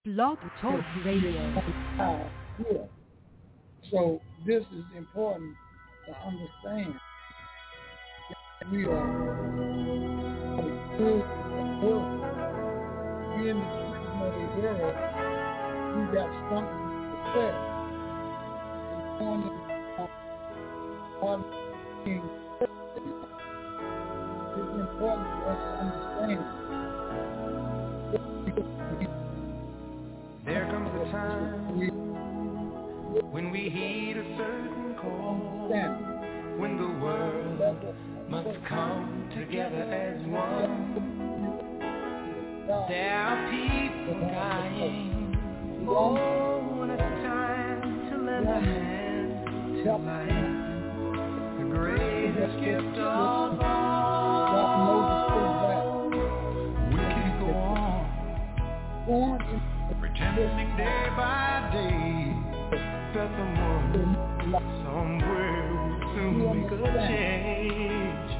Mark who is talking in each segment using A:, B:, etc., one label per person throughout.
A: Blog Talk Radio.
B: Yeah. So this is important to understand that we are good world. We in the kingdom of the world, we got something to say. It's important for us to understand.
C: There comes a time when we heed a certain call, when the world must come together as one. There are people dying. Oh, and it's time to lend a hand to life, the greatest gift of all. We can't go on pretending day by day that the one somewhere will soon make a change.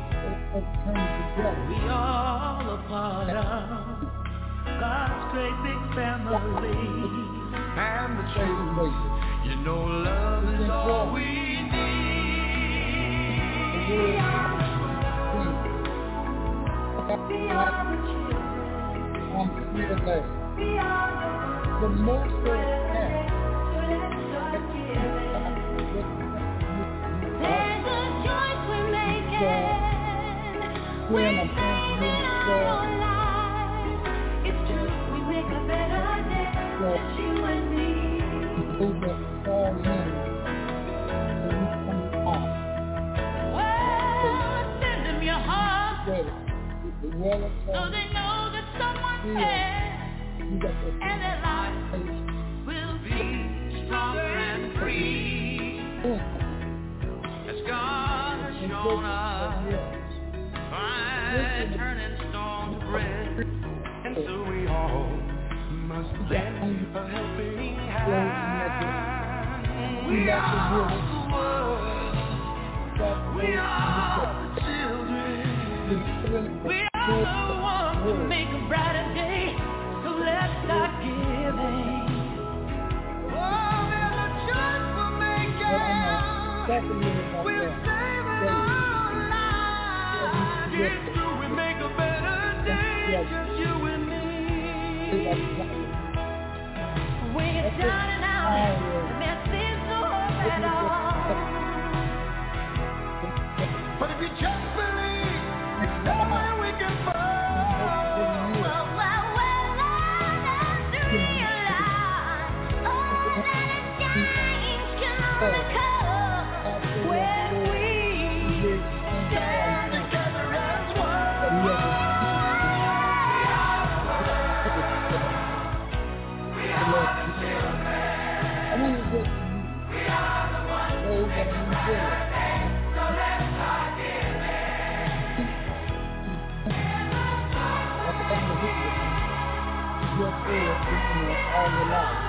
C: We all a part of God's great big family, and the truth, you know, love is all we need. We are the children.
B: The most of
D: there's a choice we're making. We're saving our own lives. It's true, we make a better day. Just you and me. Well, send them your heart, so they know that someone cares. And their lives will be stronger and free, as God has shown us by turning stone to bread. And so we all must lend a helping hand. We are the world, we are the children, we are the ones to make a brighter day. Let's start giving. Oh, there's a choice we're making. We're saving our lives. Yes, do we make a better day? Just you and me. When it's down and out, the mess is no hope at all. But if you just believe, it's somewhere we can find.
B: All your life.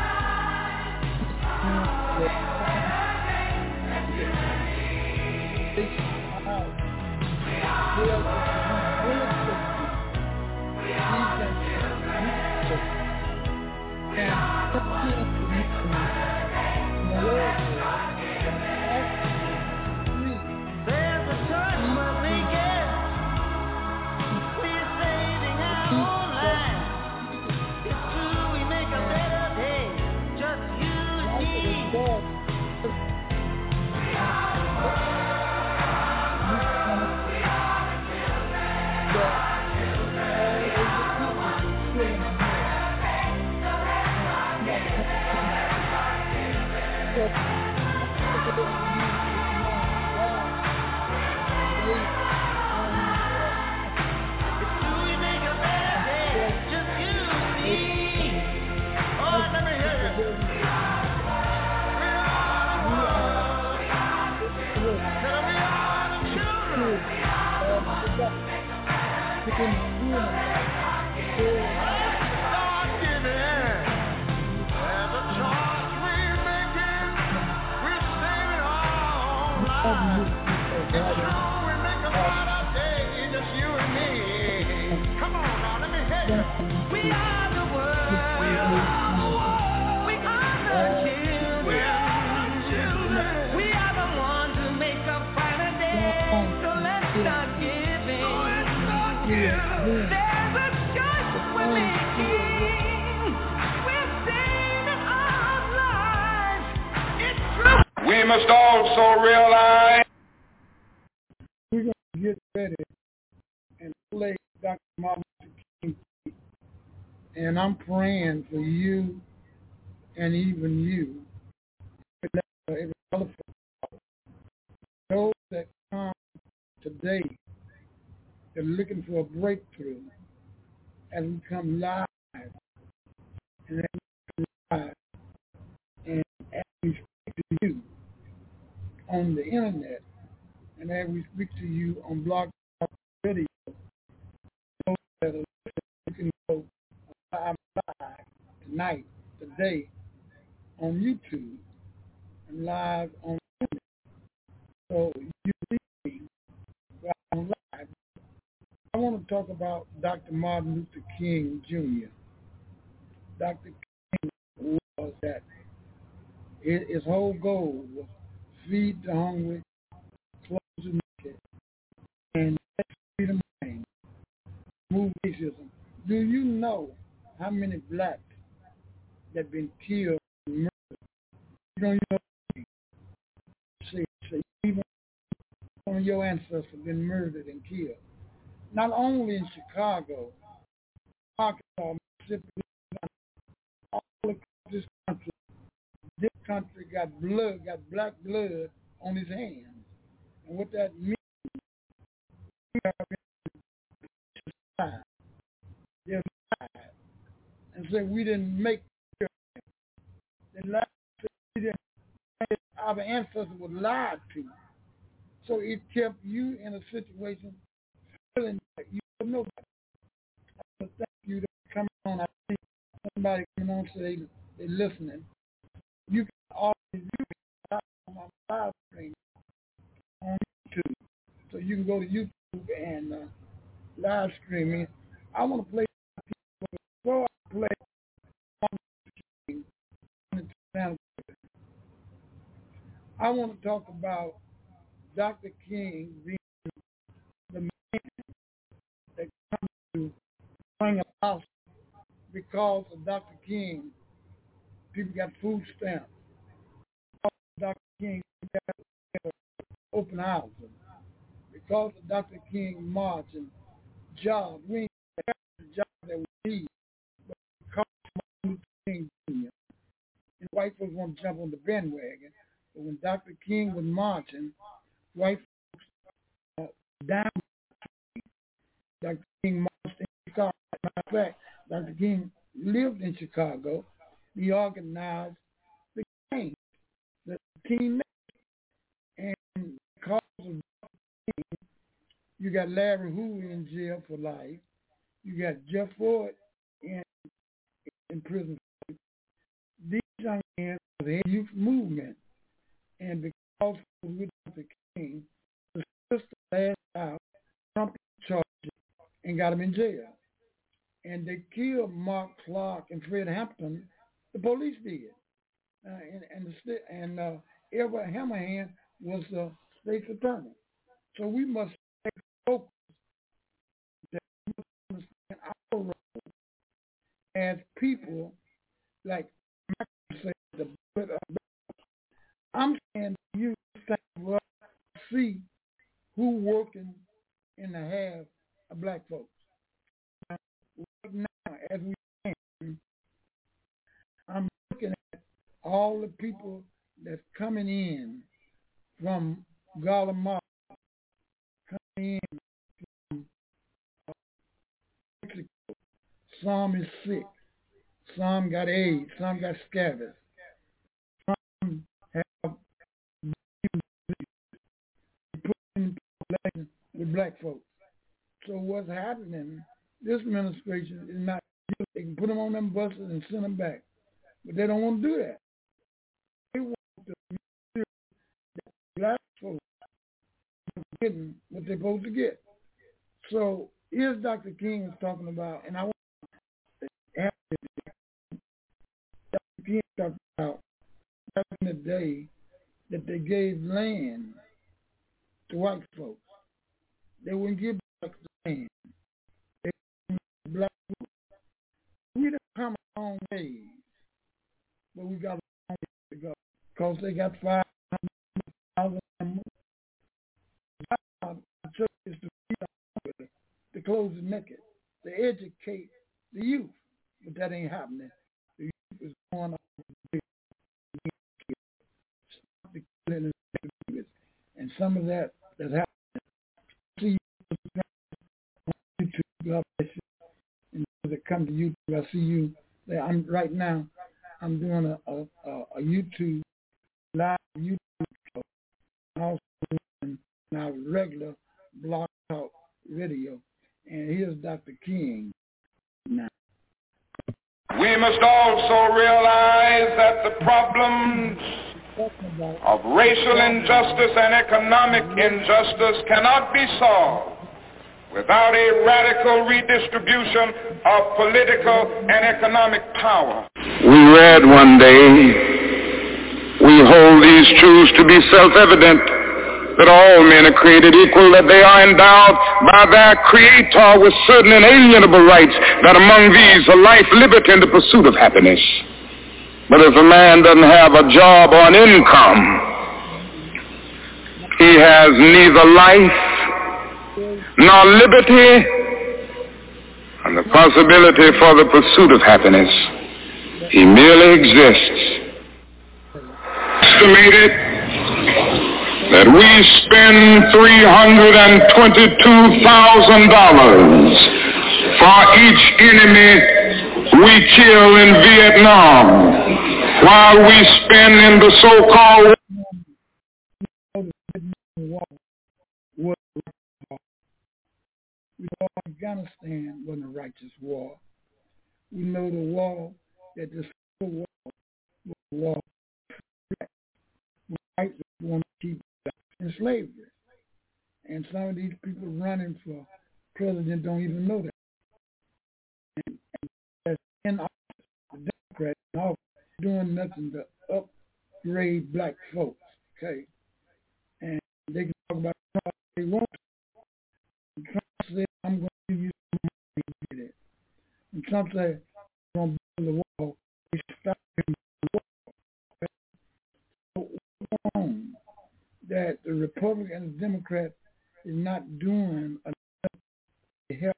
C: must also realize.
B: We're going to get ready and play Dr. Martin Luther King. And I'm praying for you and even you. Every other those that come today, they're looking for a breakthrough as we come live. And as we come live and as we speak to you on the internet and as we speak to you on Blog Talk Radio, those that are listening, you can go live tonight, today, on YouTube and live on internet. So you see me while I'm live. I want to talk about Dr. Martin Luther King Jr. Dr. King was that his whole goal was feed the hungry, clothe the naked, and set freedom reign, move racism. Do you know how many blacks that have been killed and murdered? You don't know. See, even one of your ancestors have been murdered and killed. Not only in Chicago, Arkansas, Mississippi, all across this country. This country got black blood on his hands. And what that means, we have been lied. They're lied. And say we didn't make it. They lied. We didn't. Our ancestors were lied to. So it kept you in a situation feeling that you don't know that. I want to thank you for coming on. I see somebody coming on so they listening. You can always view it on my live stream on YouTube. So you can go to YouTube and live streaming. I want to play before I play I want to talk about Dr. King being the man that comes to bring about because of Dr. King. People got food stamps. Dr. King got open houses. Because of Dr. King marching, jobs. We ain't got the job that we need. But because of Martin Luther King Jr. And white folks want to jump on the bandwagon. But when Dr. King was marching, white folks down. Dr. King marched in Chicago. Matter of fact, Dr. King lived in Chicago. He organized the gang, the team. And because of Dr. King, you got Larry Hoover in jail for life. You got Jeff Ford in prison. These young men were the youth movement. And because of Dr. King, the system lashed out, Trump charged him, and got him in jail. And they killed Mark Clark and Fred Hampton. The police did. And Everett Hammerhand was the state's attorney. So we must take focus that we must understand our role as people, like Michael said, the blood of. I'm saying you stand up to see who working in the half of black folks. Now, right now, as we stand, I'm looking at all the people that's coming in from Guatemala, coming in from Mexico. Some is sick. Some got AIDS. Some got scabies. Some have put in with black folks. So what's happening, this administration is not, they can put them on them buses and send them back. But they don't want to do that. They want to make sure that black folks are getting what they're supposed to get. So here's Dr. King is talking about, and I want to ask Dr. King talking about back in the day that they gave land to white folks. They wouldn't give black land. They wouldn't give black folks. We done come a long ways, but we got a long way to go. Because they got 500 to make it, to educate the youth. But that ain't happening. The youth is going off the killing and some of that's happening. I see you on YouTube, God bless you. And those that come to YouTube, I see you. I'm right now. I'm doing a YouTube live YouTube show. I'm also doing now regular Blog Talk Radio. And here's Dr. King now.
E: We must also realize that the problems of racial injustice and economic injustice cannot be solved without a radical redistribution of political and economic power.
F: We read one day, we hold these truths to be self-evident, that all men are created equal, that they are endowed by their Creator with certain inalienable rights, that among these are life, liberty, and the pursuit of happiness. But if a man doesn't have a job or an income, he has neither life nor liberty and the possibility for the pursuit of happiness. He merely exists. Estimated that we spend $322,000 for each enemy we kill in Vietnam, while we spend in the so-called
B: Afghanistan wasn't a righteous war. We know the war that the Civil War was a war. Whites want to keep in slavery. And some of these people running for president don't even know that. And in office, the Democrats in office doing nothing to upgrade black folks, okay? And they can talk about Trump if they want to. And Trump said, I'm going to give you some money to get it. And Trump said, I'm going to build the wall. We stop him the wall. Okay? So what's wrong? That the Republican and the Democrat is not doing enough to help.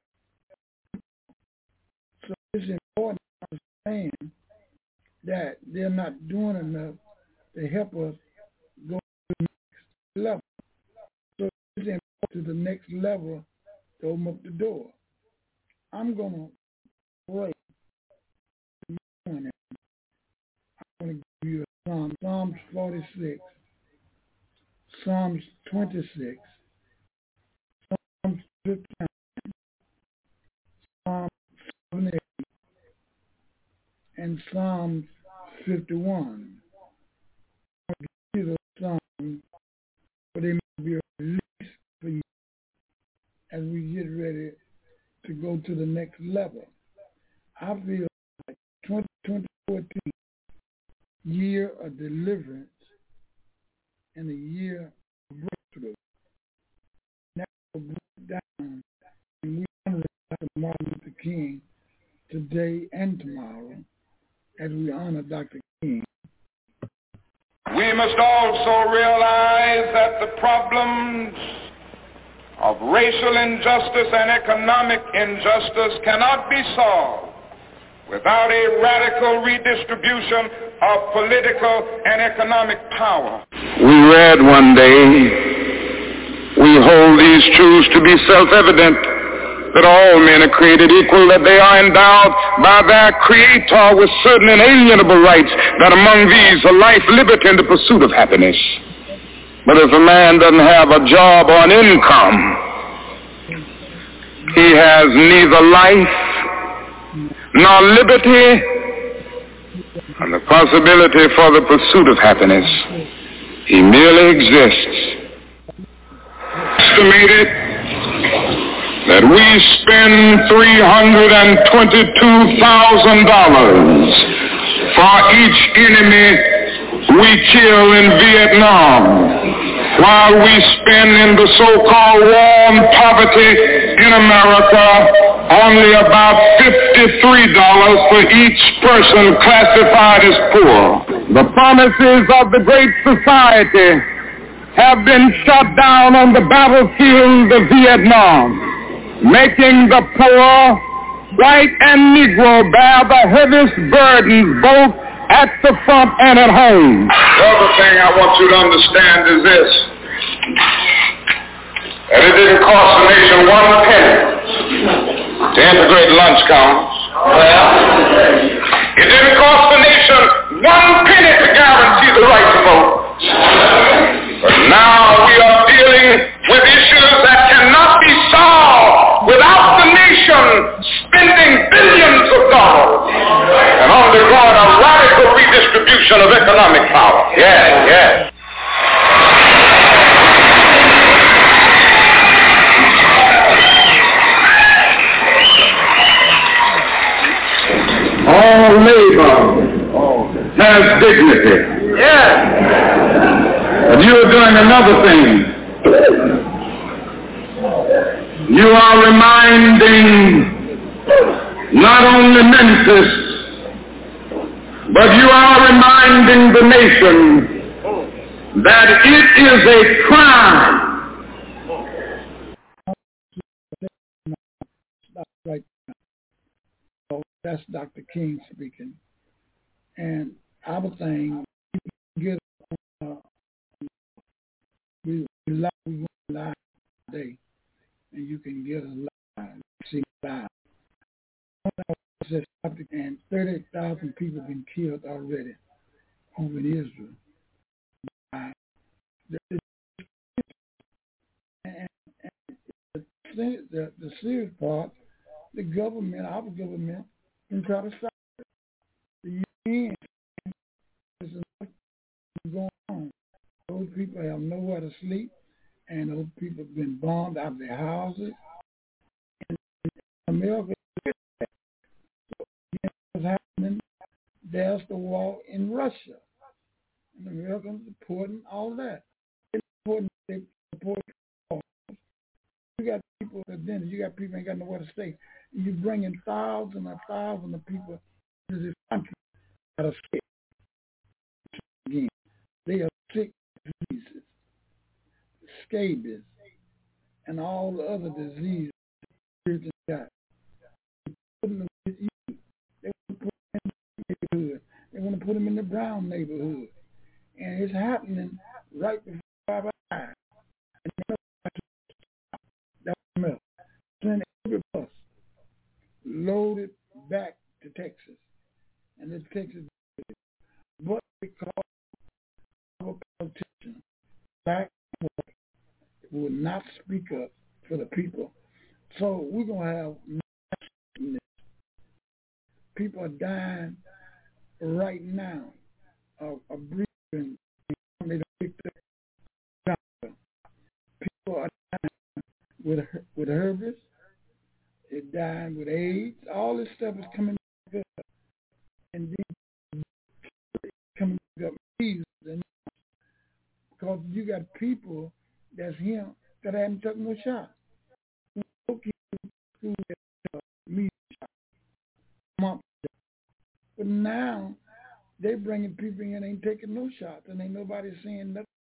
B: So it's important to understand that they're not doing enough to help us go to the next level. So it's important to the next level to open up the door. I'm going to pray. I'm going to give you a psalm. Psalms 46. Psalms 26, Psalms 59, Psalms 78, and Psalms 51. I'll give you those psalms, but they may be released for you as we get ready to go to the next level. I feel like 2014, year of deliverance, and a year of breakthrough. Now we'll break down, and we honor Dr. Martin Luther King today and tomorrow as we honor Dr. King.
E: We must also realize that the problems of racial injustice and economic injustice cannot be solved without a radical redistribution of political and economic power.
F: We read one day, we hold these truths to be self-evident, that all men are created equal, that they are endowed by their Creator with certain inalienable rights, that among these are life, liberty, and the pursuit of happiness. But if a man doesn't have a job or an income, he has neither life nor liberty and the possibility for the pursuit of happiness. He merely exists. Estimated that we spend $322,000 for each enemy we kill in Vietnam, while we spend in the so-called war on poverty in America only about $53 for each person classified as poor. The promises of the Great Society have been shot down on the battlefield of Vietnam. making the poor, white and Negro, bear the heaviest burdens both at the front and at home.
E: The other thing I want you to understand is this, that it didn't cost the nation one penny to integrate lunch counters. It didn't cost the nation one penny to guarantee the right to vote. But now we are dealing with issues that cannot be solved without the nation spending billions of dollars and undergoing a radical redistribution of economic power. Yes.
F: All labor has dignity. But you are doing another thing. You are reminding not only Memphis, but you are reminding the nation that it is a crime.
B: Right now. So that's Dr. King speaking. And our thing, get we live today, and you can get us live, see live. And 30,000 people have been killed already over in Israel. And the serious part, the government, our government, can try to stop it. The UN is going on. Those people have nowhere to sleep, and those people have been bombed out of their houses. And America, what's happening? There's the war in Russia. And the Americans supporting all that. They support. You got people at dinner. You got people ain't got nowhere to stay. And you bring in thousands and thousands of people into this country that are sick. Again, they are sick diseases, scabies, and all the other diseases Christians got. They want to put them in the neighborhood. They want to put them in the brown neighborhood. And it's happening right before our eyes. And that's send every bus loaded back to Texas. And it's Texas. But because our politicians, black and white, will not speak up for the people. So we're going to have mass. People are dying right now of breathing. They don't pick up. People are dying with herpes. They're dying with AIDS. All this stuff is coming back up. And these coming back up. Because you got people that's here that haven't taken no shot. But now they bringing people in ain't taking no shots, and ain't nobody saying nothing.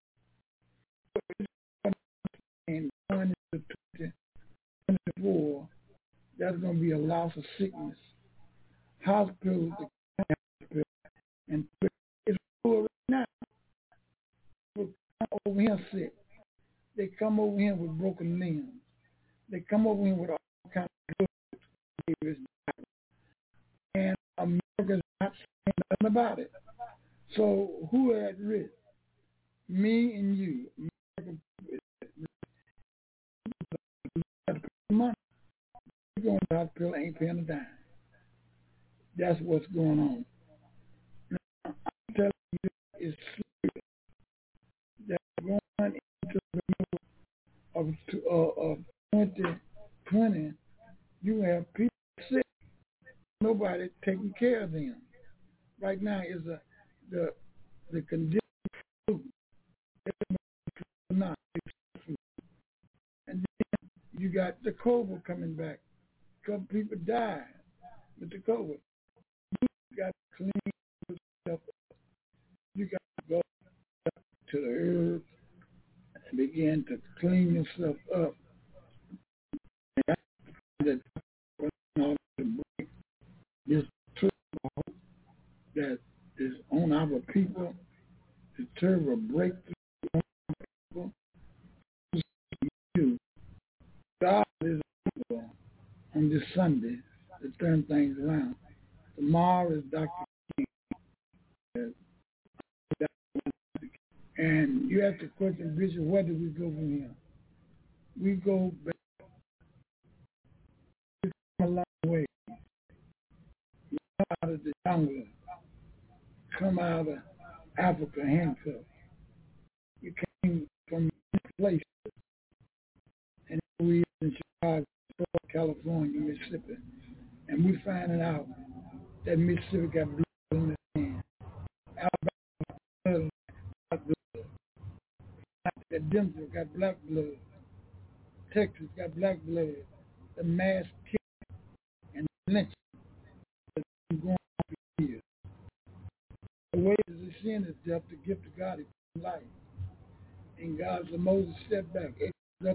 B: And going into 2024, that's going to be a loss of sickness. Hospitals, and it's full right now. People come over here sick. They come over here with broken limbs. They come over here with all kinds of goods. And America's not saying nothing about it. So who are at risk? Me and you. America is at risk. Money. You're going to the hospital, ain't paying a dime. That's what's going on. Now, I'm telling you, it's serious. They're going into the middle of 2020. You have people sick. Nobody taking care of them. Right now is the condition of not. And then you got the COVID coming back. A couple people died with the COVID. You got to clean yourself up. You got to go to the herbs and begin to clean yourself up. And that is on our people, the terrible breakthrough on our people. God is able on this Sunday to turn things around. Tomorrow is Dr. King. And you have to question, Bishop, where do we go from here? We go back a long way. You come out of the jungle, come out of Africa handcuffed. You came from places, and we in Chicago, California, Mississippi, and we finding out that Mississippi got blood in the hand. Alabama got blood. That Denver got black blood. Texas got black blood. The mass killing and lynching has been going on for years. The wages of sin is death, the gift of God is life. And God, so Moses stepped back. God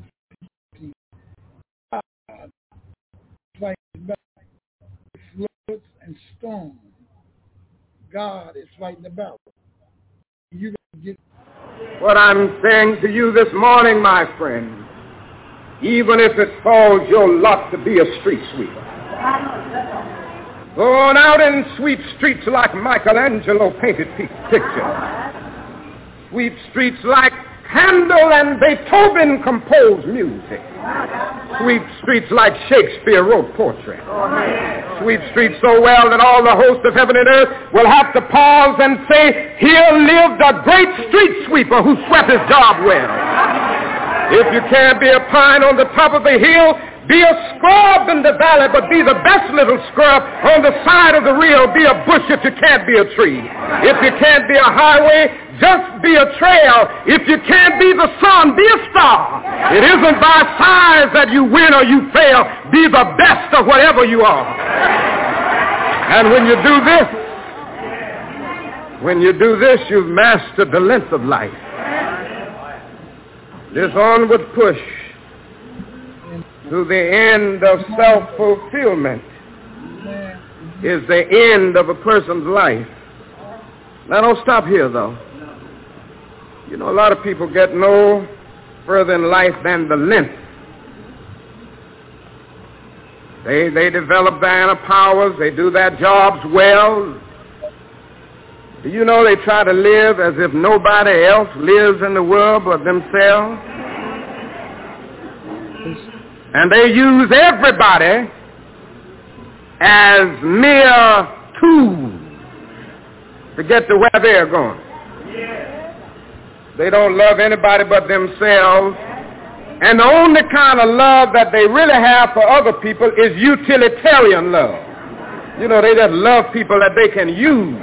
B: fighting back. Floods and storms. God is fighting the battle. You got to get.
E: What I'm saying to you this morning, my friend, even if it falls your lot to be a street sweeper, go on out and sweep streets like Michelangelo painted pictures. Sweep streets like Handel and Beethoven composed music. Sweep streets like Shakespeare wrote poetry. Sweep streets so well that all the hosts of heaven and earth will have to pause and say, here lived a great street sweeper who swept his job well. If you can't be a pine on the top of the hill, be a scrub in the valley, but be the best little scrub on the side of the rill. Be a bush if you can't be a tree. If you can't be a highway, just be a trail. If you can't be the sun, be a star. It isn't by size that you win or you fail. Be the best of whatever you are. And when you do this, you've mastered the length of life. This onward push to the end of self-fulfillment is the end of a person's life. Now, don't stop here, though. You know, a lot of people get no further in life than the length. They develop their inner powers. They do their jobs well. Do you know they try to live as if nobody else lives in the world but themselves? And they use everybody as mere tools to get to where they're going. They don't love anybody but themselves. And the only kind of love that they really have for other people is utilitarian love. You know, they just love people that they can use.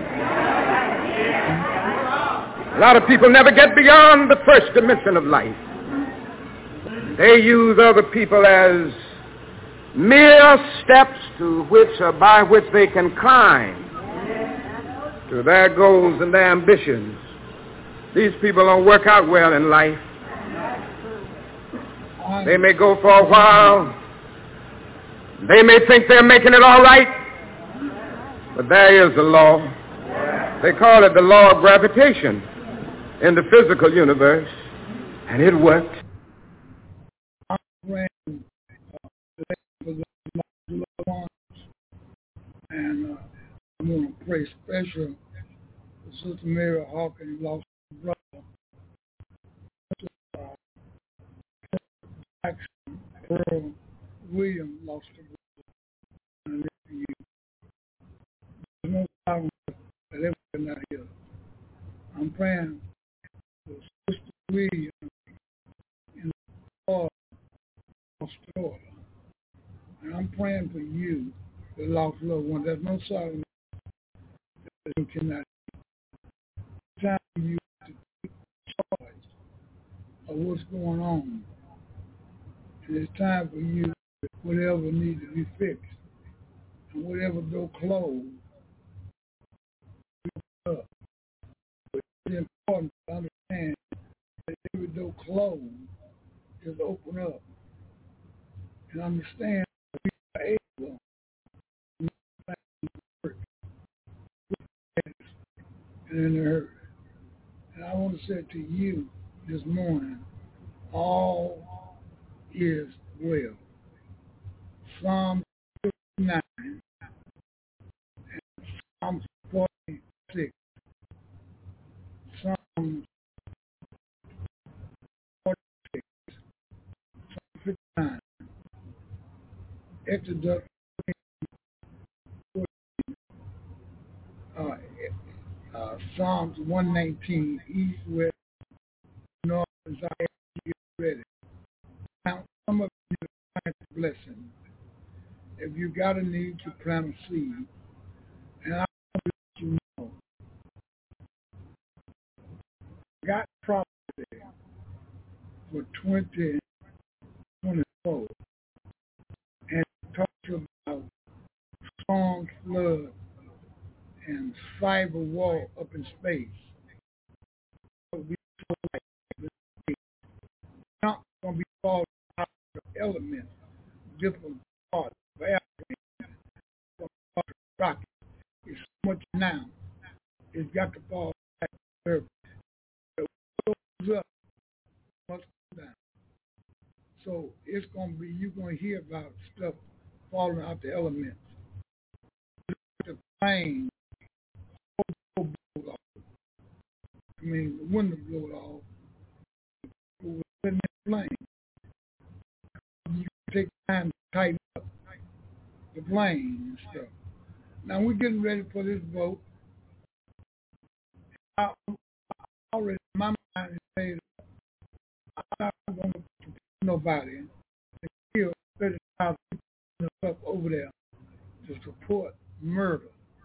E: A lot of people never get beyond the first dimension of life. They use other people as mere steps to which or by which they can climb to their goals and their ambitions. These people don't work out well in life. They may go for a while. They may think they're making it all right. But there is a law. They call it the law of gravitation in the physical universe. And it worked.
B: And I'm going to pray special for Sister Mary Hawkins, who lost her brother. Earl William lost her brother. And there's no problem that everyone not here. I'm praying for Sister William in Australia. And I'm praying for you, the lost loved one. There's no sorrow that you cannot. It's time for you to take charge of what's going on. And it's time for you, whatever needs to be fixed, and whatever door closed, up. But it's important to understand that every door closed is open up. And understand that we are able to make things work. and in the earth. And I want to say to you this morning, all is well. Psalm 59 and Psalm 46. Psalm 46. Psalm 59. Exodus 14. Psalms 119, east, west, north, and south. Get ready. Now, some of you plant a blessing. If you got a need to plant a seed, and I want to let you know, I got property for 2024, and it talks about strong flood and fiber wall up in space. We not going to be falling out of elements, different parts of airplanes, rockets. It's so much now. It's got to fall back to earth. It goes up, must go down. So it's going to be, you're going to hear about stuff falling out the elements. The plane, the window blew off. In the plane. You take time to tighten up the plane and stuff. Now we're getting ready for this vote. I already, my mind is made up. I'm not going to put nobody and kill 30,000 people up over there to support murder.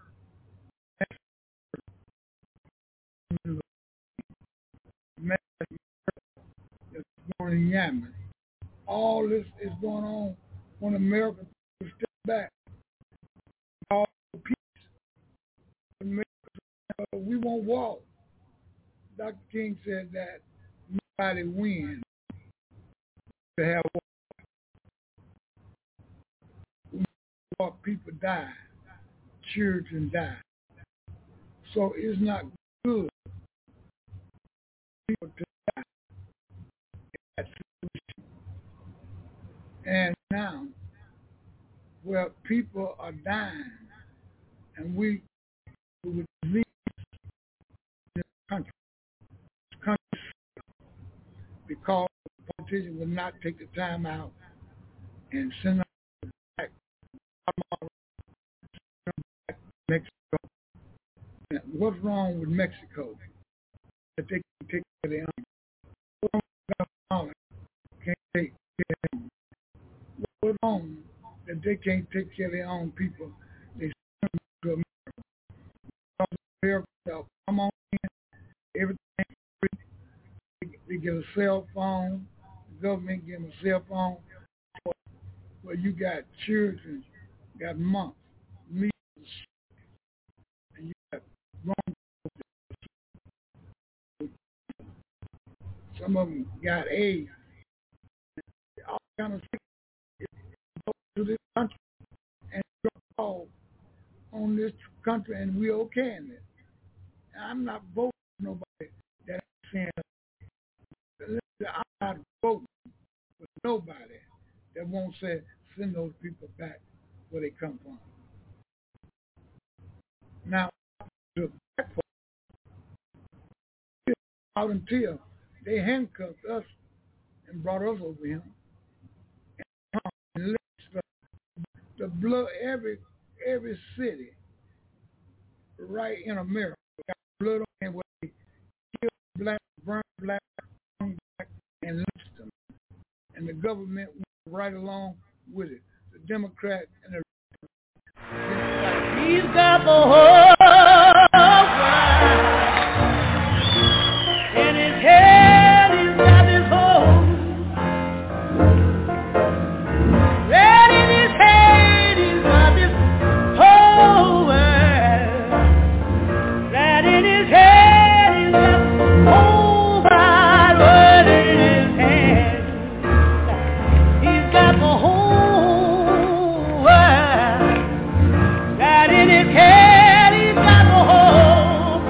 B: In Yemen. All this is going on when America will step back. All peace. America, we won't walk. Dr. King said that nobody wins to have walk. People die. Children die. So it's not good for people to die. And now, where people are dying, and we would leave this country because the politicians would not take the time out and send us back to Mexico. And what's wrong with Mexico? That they can take care of their own. Can't take care of them. What's wrong that they can't take care of their own people? They send them to America. America, come on in, everything free. They get a cell phone. The government give them a cell phone. Well, you got children, got months, measles, and you got grown people. Some of them got AIDS. All kind of sick to this country and call on this country, and we're okay in it. I'm not voting for nobody that ain't saying. I'm not voting for nobody that won't say send those people back where they come from. Now, the black folks, out until they handcuffed us and brought us over here. And the blood, every city right in America got blood on it where they killed black, burned black, hung black, and lynched them. And the government went right along with it. The Democrat and the
D: He's got the whole world in his head. He's got his whole red in his head. He's got this whole world red in his head. He's got the whole wide world in his head. He's got the whole world. In his head, he's got the whole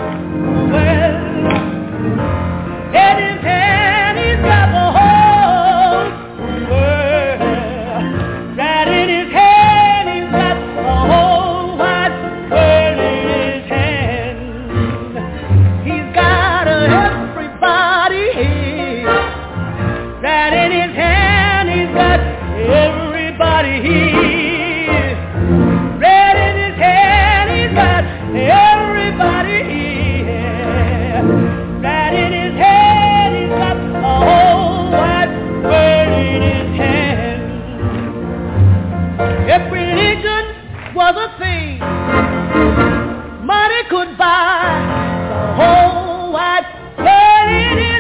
D: by the whole wide world in his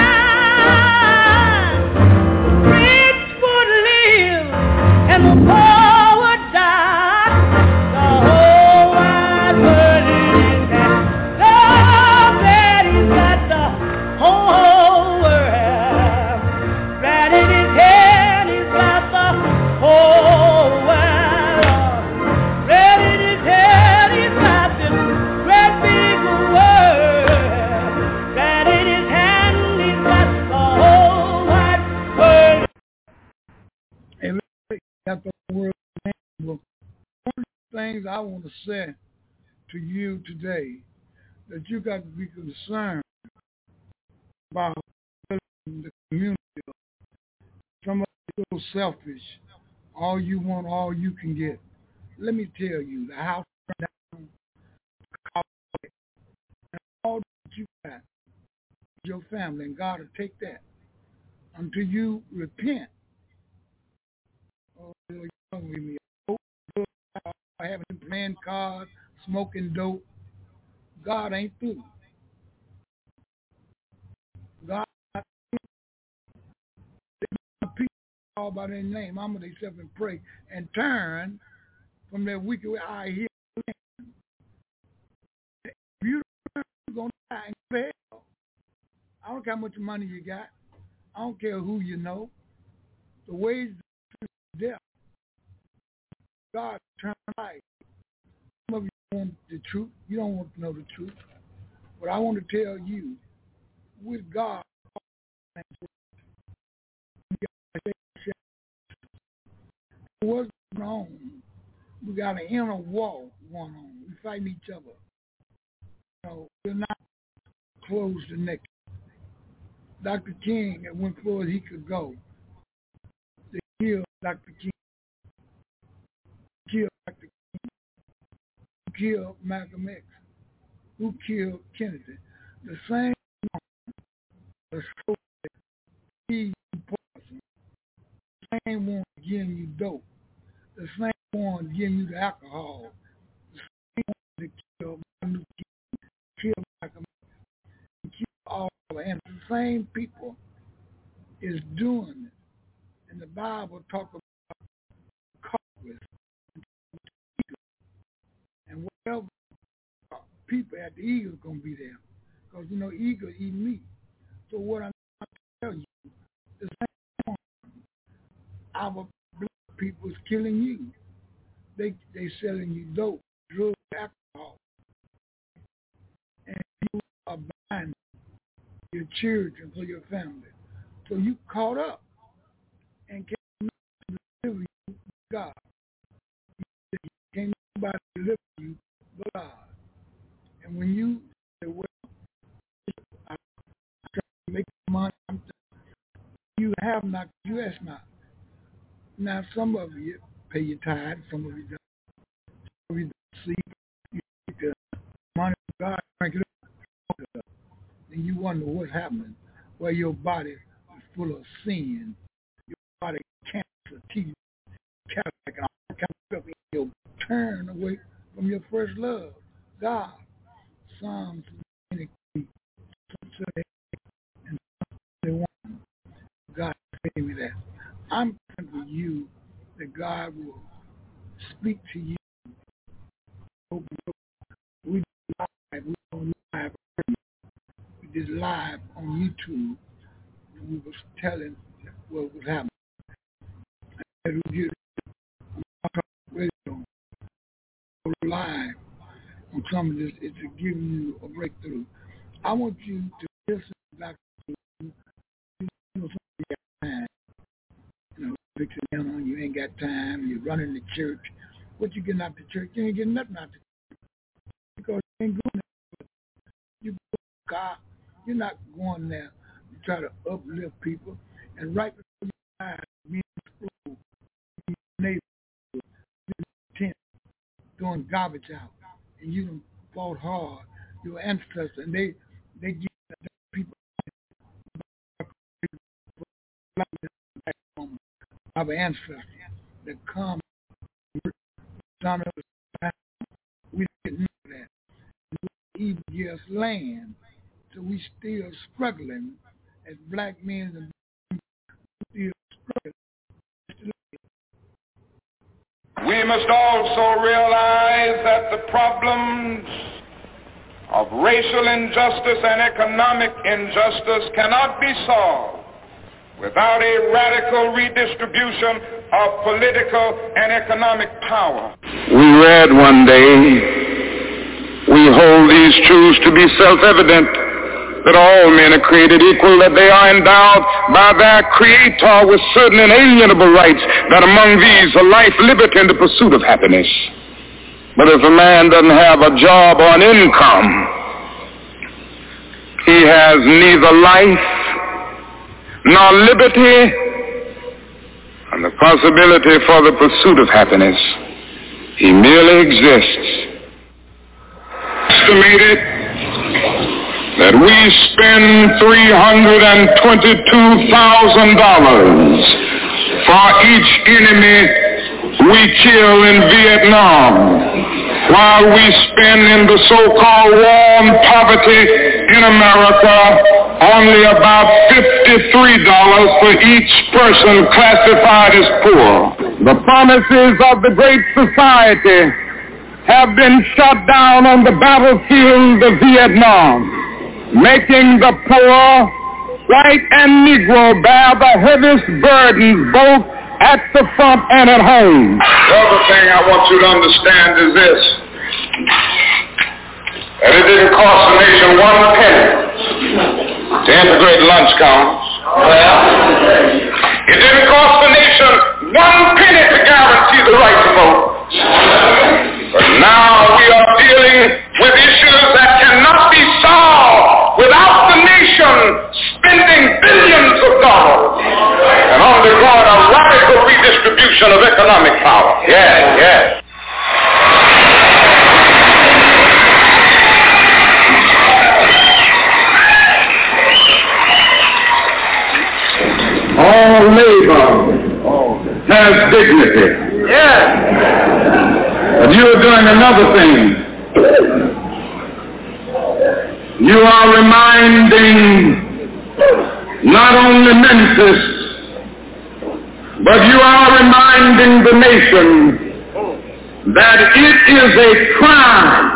D: hand. The rich would live and the poor would die. The whole wide world in his hand. Love that he's got the whole world right in his hand. He's got the whole world right in his hand. He's got this great big world right in his hand. He's got the whole wide world.
B: Hey, look, got the world. One of the things I want to say to you today that you got to be concerned about the community. Some of you so selfish. All you want, all you can get. Let me tell you, the house burned down, and all that you got is your family, and God will take that until you repent. Oh, you don't leave me alone. Having playing cards, smoking dope. God ain't through. God, people call by their name, humble themselves and pray, and turn from their wicked way. I hear the land. If you don't, you're going to die and go to hell. I don't care how much money you got. I don't care who you know. The ways of death. God turn life. Some of you want the truth. You don't want to know the truth. But I want to tell you, with God, what's going on? We got an inner war going on. We fighting each other. We're not closed the neck. Dr. King went forward he could go. They killed Dr. King. Killed Dr. King. Who killed Malcolm X? Who killed Kennedy? The same one that's so the same one giving you dope. The same one giving you the alcohol. The same one that killed Martin Luther King, killed Malcolm X, killed all of them. And the same people is doing it. And the Bible talks about carcass and whatever people at the eagle's going to be there. Because, eagle eat meat. So what I'm trying to tell you, the same one, our black people is killing you. They selling you dope, drugs, alcohol. And you are buying your children for your family. So you caught up and can't deliver you but God. Can't nobody deliver you but God. And when you say, well, I'm trying to make money, you have not, you ask not. Now, some of you pay your tithe, some of you don't. Some of you don't sleep. You take the money of God, drink it up, and you wonder what's happening. Well, your body is full of sin. Your body cancer, TB, cataract, and all kind of stuff. And you'll turn away from your first love, God. Psalms 23, and 71. God gave me that. I'm praying for you that God will speak to you. We did live on YouTube, and we was telling what was happening. And we did radio live on some of this. It's giving you a breakthrough. I want you to listen back to time. Fixing on, you ain't got time, you're running the church. What you getting out the church? You ain't getting nothing out the church. Because you ain't going there. You go to God. You're not going there to try to uplift people. And right before you die, me in school, your neighborhood, tent, throwing garbage out. And you done fought hard. Your ancestors, and they give people our ancestors that come down we didn't know that. even give us land. So we still struggling as black men and still struggling.
E: We must also realize that the problems of racial injustice and economic injustice cannot be solved without a radical redistribution of political and economic power.
F: We read one day, we hold these truths to be self-evident, that all men are created equal, that they are endowed by their Creator with certain inalienable rights, that among these are life, liberty, and the pursuit of happiness. But if a man doesn't have a job or an income, he has neither life nor liberty and the possibility for the pursuit of happiness. He merely exists. Estimated that we spend $322,000 for each enemy we kill in Vietnam, while we spend in the so-called war on poverty in America only about $53 for each person classified as poor. The promises of the Great Society have been shot down on the battlefield of Vietnam, making the poor, white and Negro, bear the heaviest burdens both at the front and at home.
E: The other thing I want you to understand is this, that it didn't cost the nation one penny to integrate lunch counters. It didn't cost the nation one penny to guarantee the right to vote. But now we are dealing with issues that cannot be solved without the nation spending billions of dollars and undergoing a radical redistribution of economic power. Yes.
F: All labor has dignity.
E: Yes.
F: But you are doing another thing. You are reminding not only Memphis, but you are reminding the nation that it is a crime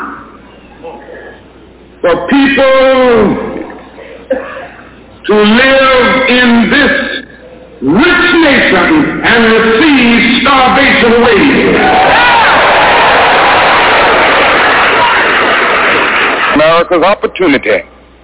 F: for people to live in this rich nation and receive starvation wages.
E: America's opportunity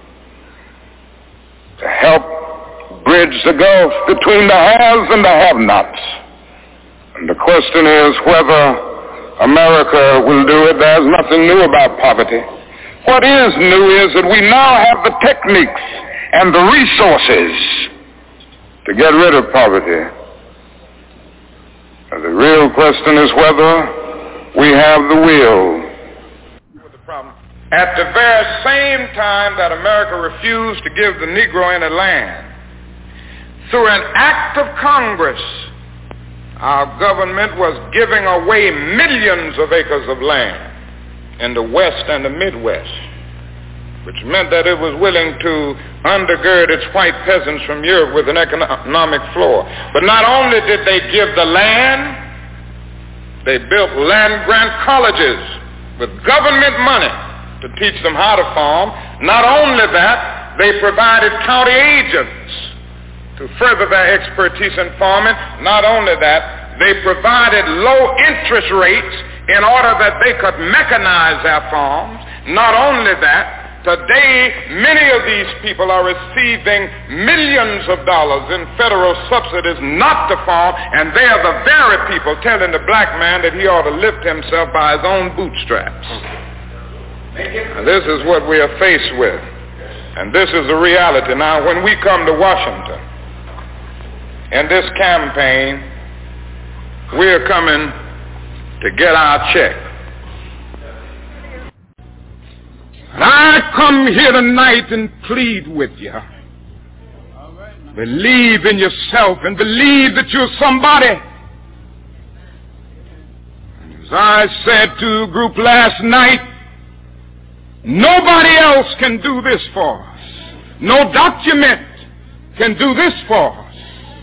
E: to help bridge the gulf between the haves and the have-nots. And the question is whether America will do it. There's nothing new about poverty. What is new is that we now have the techniques and the resources to get rid of poverty. And the real question is whether we have the will. At the very same time that America refused to give the Negro any land, through an act of Congress, our government was giving away millions of acres of land in the West and the Midwest, which meant that it was willing to undergird its white peasants from Europe with an economic floor. But not only did they give the land, they built land-grant colleges with government money to teach them how to farm. Not only that, they provided county agents to further their expertise in farming. Not only that, they provided low interest rates in order that they could mechanize their farms. Not only that, today, many of these people are receiving millions of dollars in federal subsidies not to farm, and they are the very people telling the black man that he ought to lift himself by his own bootstraps. And this is what we are faced with, and this is the reality. Now, when we come to Washington in this campaign, we are coming to get our check. I come here tonight and plead with you. Believe in yourself and believe that you're somebody. As I said to a group last night,
F: Nobody else can do this for us. No document can do this for us.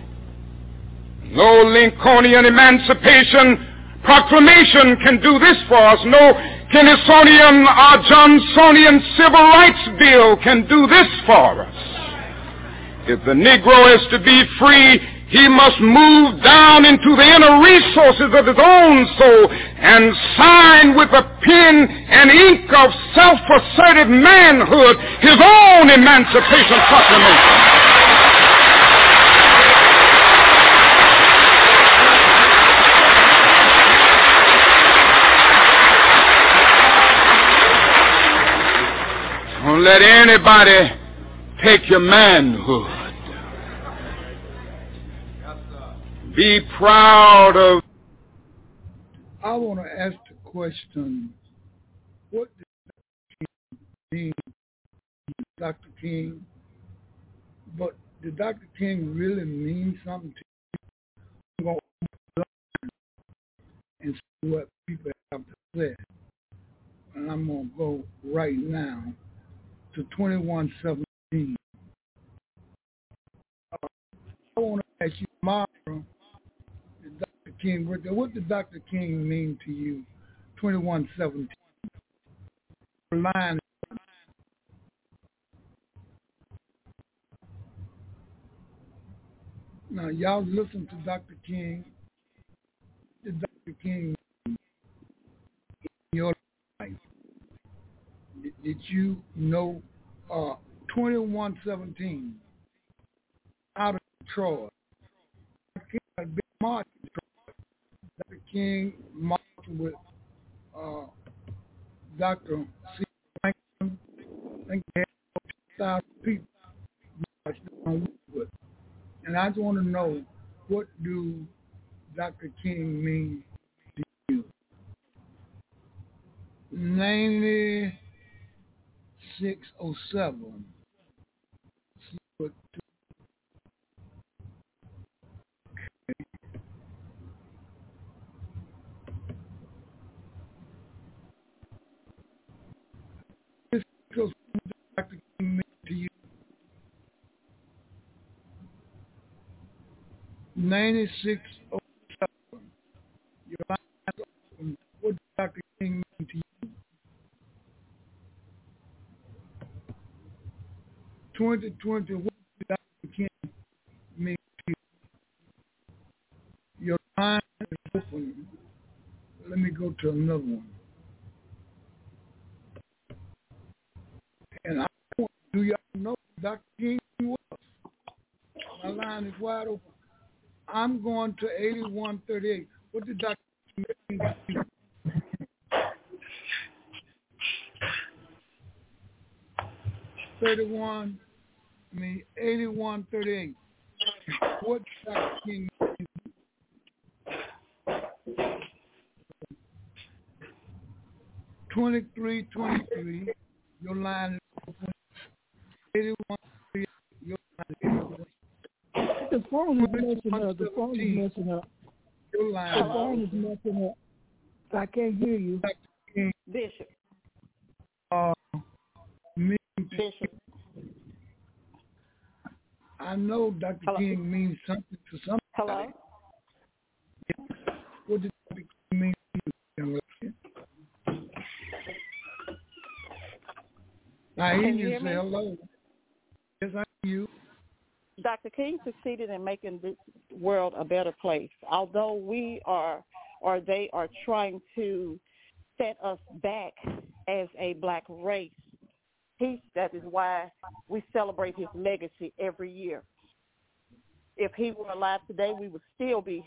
F: No Lincolnian Emancipation Proclamation can do this for us. No Kennethonian or Johnsonian Civil Rights Bill can do this for us. If the Negro is to be free, he must move down into the inner resources of his own soul and sign with a pen and ink of self-assertive manhood his own Emancipation Proclamation. Don't let anybody take your manhood. Be proud of.
B: I want to ask the question, what did mean, Dr. King? But did Dr. King really mean something to you? I'm going to learn and see what people have to say. And I'm going to go right now to 2117. I want to ask you, Mara, Dr. King, what did Dr. King mean to you? 2117. Line. Now, y'all listen to Dr. King. Did Dr. King in your life? Did you know 2117 out of Detroit? Dr. King had a big march in Detroit. Dr. King marched with Dr. C. Franklin. I think they had 2,000 people marched on Woodwood. And I just want to know, what do Dr. King mean to you? 9607. See what this goes Dr. King mean to you? 9607. Your line is open. What does Dr. King mean to you? 2020, what does Dr. King mean to you? Your line is open. Let me go to another one. And I want to do y'all know Dr. King was. My line is wide open. I'm going to 8138. What did Dr. King mean to you? $31, 8138. What did Dr. King mean to you? 2323. Your line is open. 8138. Your line is open.
G: The phone is messing up. The phone is messing up.
B: Your line
G: The phone is messing up. I can't hear you.
H: Bishop.
B: Bishop. I know Dr.
H: Hello?
B: King means something to somebody.
H: Hello?
B: What did Dr. King mean to you, young lady? I hear
H: Can you
B: you
H: hear
B: say
H: me?
B: hello. Yes, I hear you.
H: Dr. King succeeded in making this world a better place. Although we are, or they are trying to set us back as a black race, that is why we celebrate his legacy every year. If he were alive today, he would still be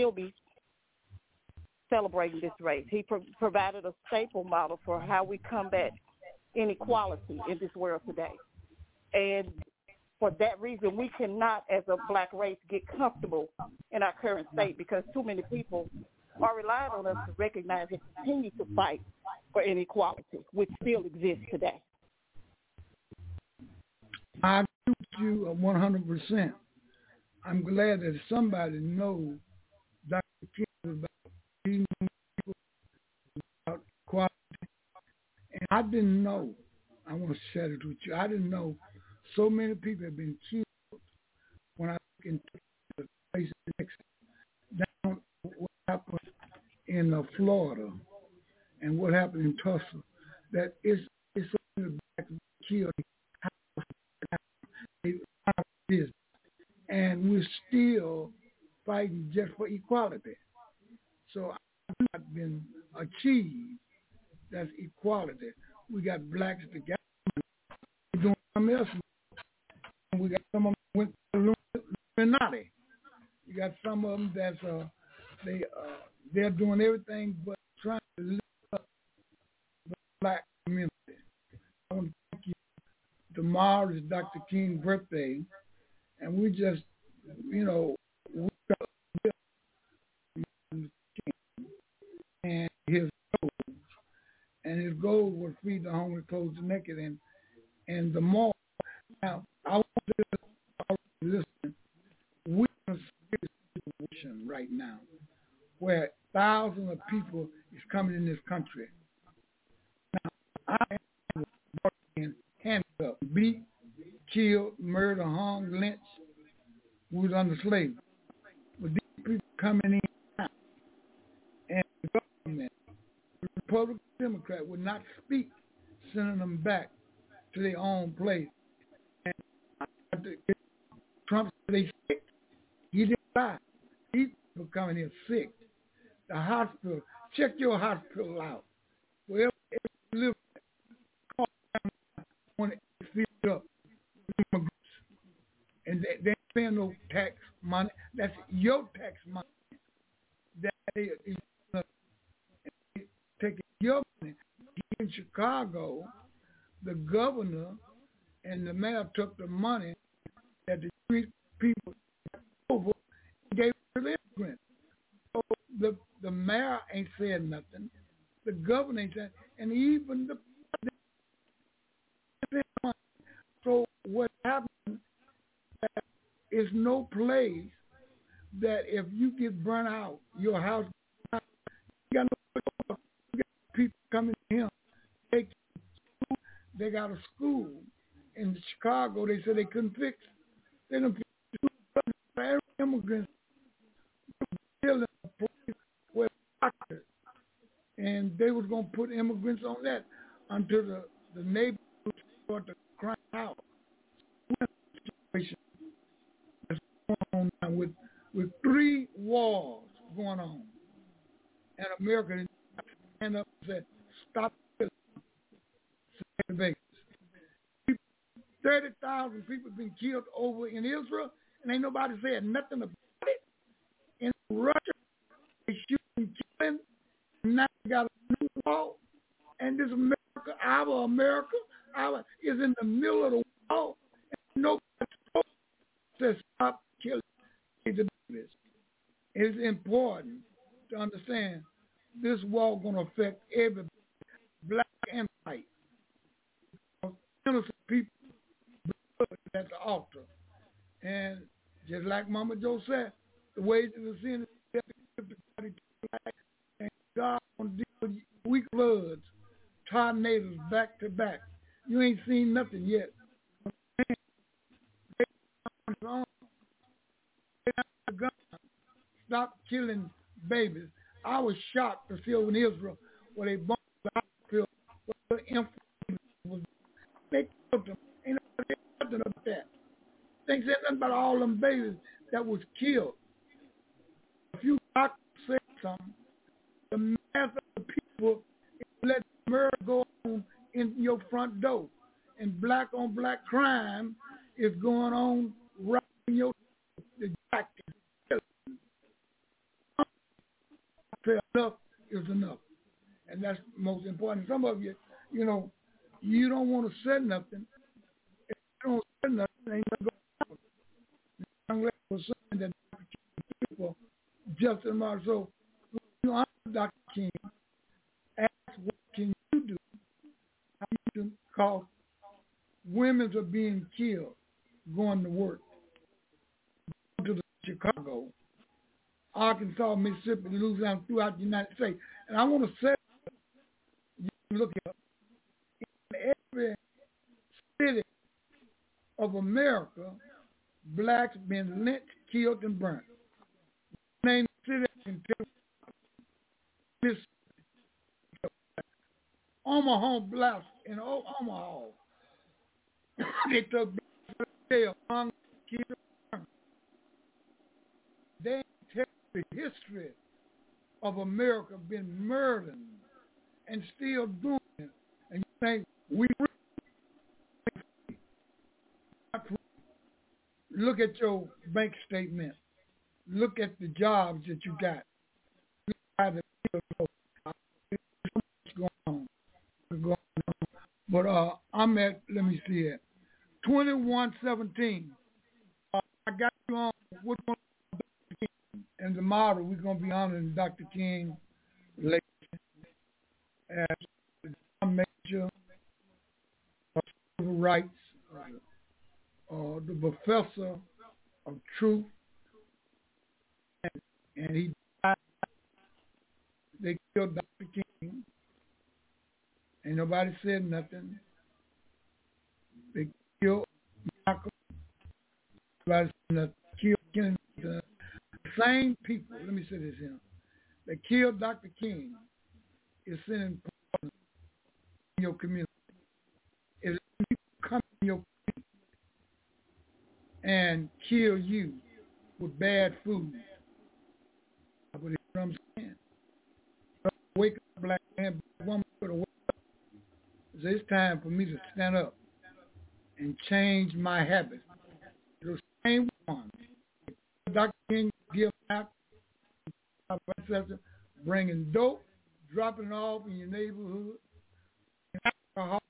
H: celebrating this race. He provided a staple model for how we combat inequality in this world today. And for that reason, we cannot, as a black race, get comfortable in our current state because too many people are relying on us to recognize and continue to fight for inequality, which still exists today.
B: I agree with you 100%. I'm glad that somebody knows Dr. King about people, about equality. And I I didn't know. I want to share it with you. I didn't know so many people have been killed when I look into the place next down what happened in Florida and what happened in Tulsa. That it's so many blacks killed. And we're still fighting just for equality. So I've not been achieved. That's equality. We got blacks together doing something else. And we got some of them went to Illuminati. You got some of them that's they're doing everything but trying to lift up the black community. I want to thank you. Tomorrow is Dr. King's birthday, and we just, we got and his goals were feed the hungry, clothe the naked, and the more. Now, I want to listen. We're in a serious situation right now where thousands of people is coming in this country. Now, I am in handcuffed, beat, killed, murdered, hung, lynched. We was under slavery. But these people coming in now, and the government, the Republican Democrat, would not speak, sending them back to their own place. And Trump said they sick. He didn't die. These people coming here sick. The hospital, check your hospital out. Wherever you live, call down when it's filled up. And they ain't paying no tax money. That's your tax money. That is taking your money. In Chicago, the governor and the mayor took the money that the Jewish people over and gave to the immigrants. So the mayor ain't saying nothing. The governor ain't saying, and even the president. So what happened is no place that if you get burnt out, your house, you got no people coming to him. They got a school in Chicago. They said they couldn't fix. They didn't fix every immigrant still in a place where doctors, and they was gonna put immigrants on that until the neighborhood start to cry out. Situation that's going on now with 3 wars going on, and America didn't stand up and said, "Stop killing." 30,000 people been killed over in Israel, and ain't nobody said nothing about it. In Russia, they shooting, killing, and now they got a new wall. And this America, our America, is in the middle of the wall, and nobody says stop killing the babies. It's important to understand this war going to affect everybody, black and white. Innocent people at the altar. And just like Mama Joe said, the wages of sin is death, and God will deal with weak floods, tornadoes back to back. You ain't seen nothing yet. Stop killing babies. I was shocked to see over in Israel where they bombed the hospital where the infant was. They killed them. Ain't nothing about that. They said nothing about all them babies that was killed. If you doctors say something, the mass of the people let murder go on in your front door. And black on black crime is going on right in your the jacket. Enough is enough. And that's most important. Some of you, you don't want to say nothing. If you don't say nothing, ain't nothing going to happen. The young lady was saying that Dr. King people just in my so when you honor Dr. King, ask what can you do? How you can cause women are being killed going to work. Going to Chicago, Arkansas, Mississippi, Louisiana, throughout the United States. And I want to say, you can look at every city of America, blacks been lynched, killed, and burnt. Name the city I can tell this. Omaha blacks in Omaha. They took jail, hung, killed, and burnt. They tell the history of America been murdered and still doing it. And you think we look at your bank statement. Look at the jobs that you got. But I'm at, let me see it, 2117. I got you on which one, and tomorrow we're going to be honoring Dr. King later as a major of civil rights, the professor of truth, and he died. They killed Dr. King. Ain't nobody said nothing. They killed Malcolm. Nobody said nothing. Killed Kennedy. The same people, let me say this here, that killed Dr. King is sending poison in your community. Is you come in your community and kill you with bad food. But you know what I'm saying? Wake up, black man, black woman, put away. So it's time for me to stand up and change my habits. The same one. Dr. King give out, bringing dope, dropping it off in your neighborhood, and alcohol.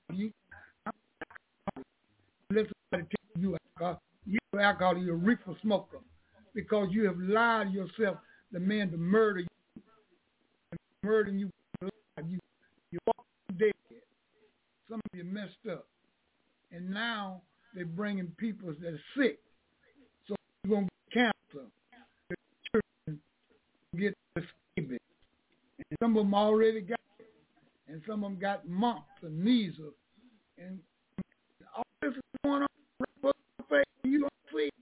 B: Let somebody tell you alcohol. You're alcohol, you're a reefer smoker because you have lied to yourself, the man to murder you, murdering you, you walk dead. Some of you messed up. And now they're bringing people that are sick. So you're going to get cancer. The children get the scabies. And some of them already got it. And some of them got mumps and measles. And all this is going on. You don't see.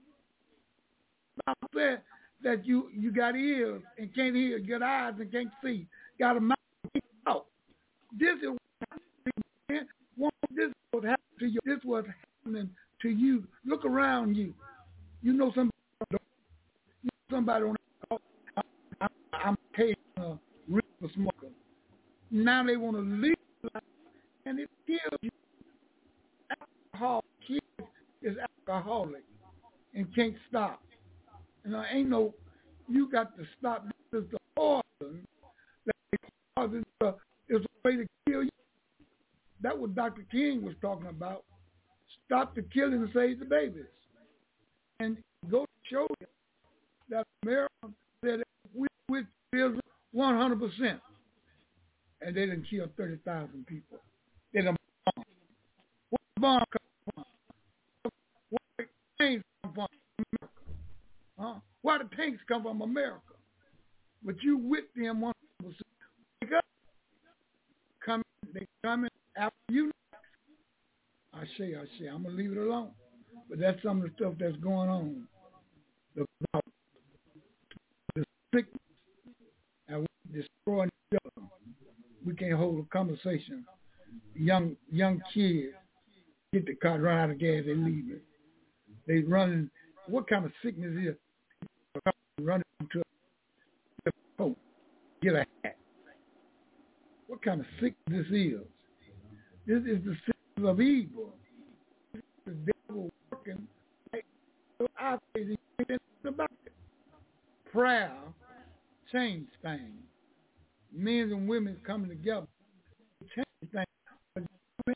B: I said that you got ears and can't hear, got eyes and can't see, got a mouth and can't talk. This is this is what happened to you. This is what's happening to you. Look around you. You know somebody on I'm a reefer smoker. Now they want to legalize, and it kills you. Alcohol kids is alcoholic and can't stop. And there ain't no. You got to stop. This is the poison that is a way to kill you. That's what Dr. King was talking about. Stop the killing and save the babies. And go to show you that America said we is 100%. And they didn't kill 30,000 people. They done bomb. Where the bomb come from? Where the tanks come from? America. Huh? Why the tanks come from America? But you with them 100%. Wake up. They coming after you. I say, I'm going to leave it alone. But that's some of the stuff that's going on. About the sickness and destroying each other. We can't hold a conversation. Young kids get the car, run out of gas, they leave it. They running. What kind of sickness is it? Running to a coat, get a hat. What kind of sickness this is? This is the sickness of evil. The devil working. So I say anything about it. Prayer change things. Men and women coming together change things. But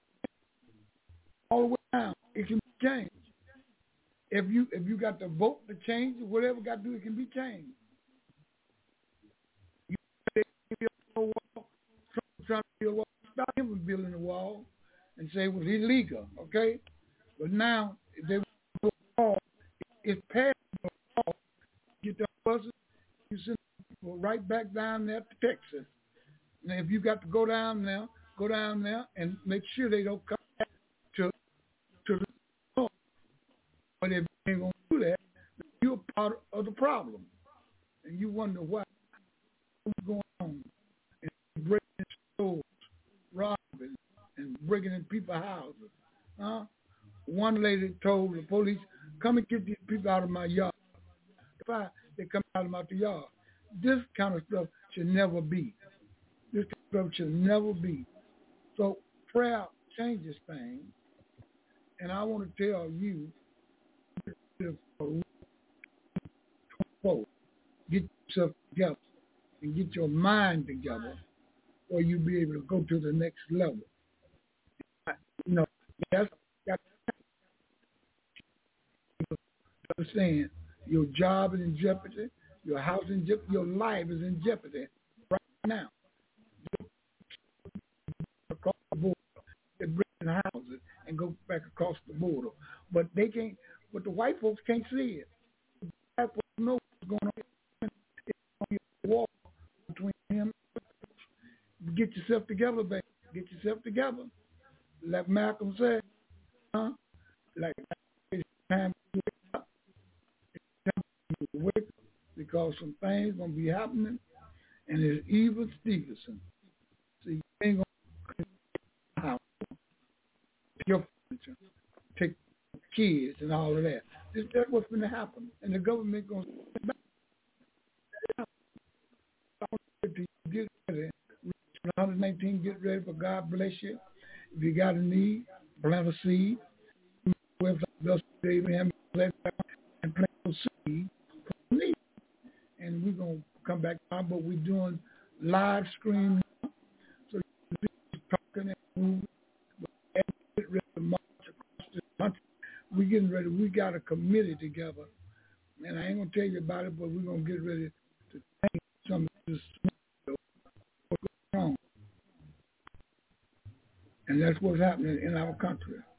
B: all the way down, it can be changed. If you got the vote to change it, whatever got to do, it can be changed. You build a wall, trying to build a wall. Stop him from building the wall and say it was illegal, okay? But now, if they build a wall, it's past the wall. Get the buses, you send people right back down there to Texas. Now, if you got to go down there and make sure they don't come back But if you ain't going to do that, you're part of the problem. And you wonder why. What's going on? And breaking in stores, robbing, and breaking in people's houses. Huh? One lady told the police, come and get these people out of my yard. They come out of my yard. This kind of stuff should never be. This kind of stuff should never be. So prayer changes things. And I want to tell you, get yourself together and get your mind together, or you'll be able to go to the next level. You know, that's understand your job is in jeopardy, your house in jeopardy, your life is in jeopardy right now. Across the border, they're breaking houses and go back across the border, but they can't. But the white folks can't see it. The black folks know what's going on. It's going to be a war between them. Get yourself together, baby. Get yourself together. Like Malcolm said, huh? Like it's time to wake up. It's time to wake up because some things gonna be happening, and it's Eva Stevenson. So you ain't gonna house, take your furniture, take kids and all of that. That's what's going to happen, and the government going to sit back. Get ready. 119, get ready for God bless you. If you got a need, plant a seed. Website, Abraham, and plant a seed for me. And we're going to come back on, but we're doing live stream now. So you can talking and moving. Get ready to march across the country. We're getting ready. We got a committee together. And I ain't going to tell you about it, but we're going to get ready to change some of this what's going on. And that's what's happening in our country.